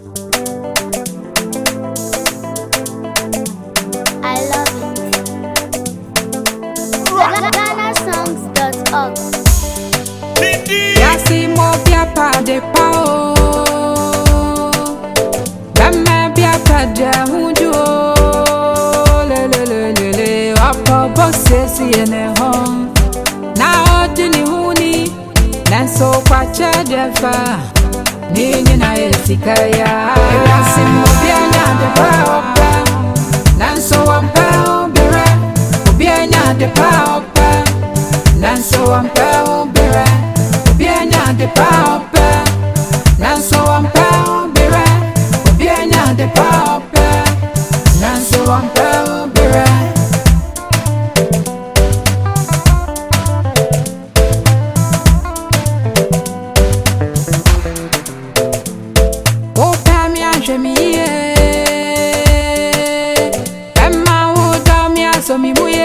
I love it. GhanaSongs.org. Yasi mo bia pa de pa o. Dama bia pa de hunju o. Le le le le le. Apo bosse si ene hon. Na odi ni huni. Nanso kwa che de fa. Nini na esika ya. Yasi mo bia nya de pa o pa. Nanso wampa o bere. Bia nya de pa o pa. Nanso wampa o bere. Bienya de paupe, nanso wampe bire. Bienya de paupe, nanso wampe bire. Ope mi anje mi ye, Emma woda mi aso mi buye.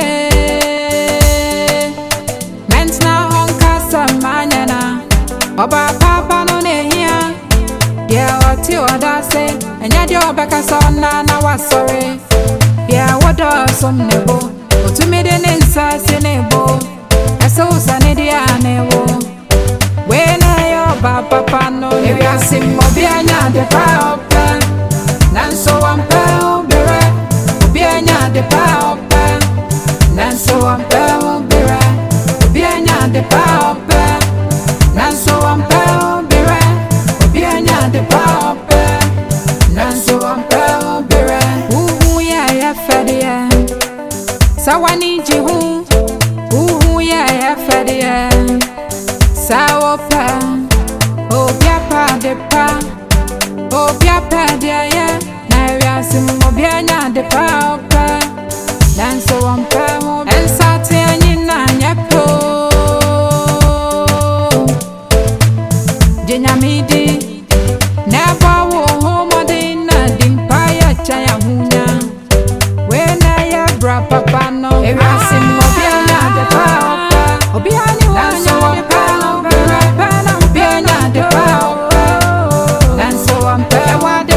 Mentna honka samanyana. Oba papa no ne hia. Yeah, what you oda say. Enya di obeka sona na wasore. Yeah, what do some nebo. Otumi de nensa se nebo. Eso usane di anewo. We na yo papa no ne ya sim obianya de pa opa. Nanso wampe obere. Obianya de pa opa. Nanso wampe obere. Obianya de pa opa. Nanso wampe bire, obianya de paupe. Nanso wampe bire, ya fedia. Sawani jihu, ya fedia. Sawopa, obia pa de pa, obia pa de ya. Na ya sim obianya de paupe. Nanso wampe, ensate anyina nyapo. Jenyamidi never wo home na dimpaya chaya hunya. When I bra papa no erasim obianya de papa. Obiani wanya de papa. Obianya de papa. Nanso wampe wade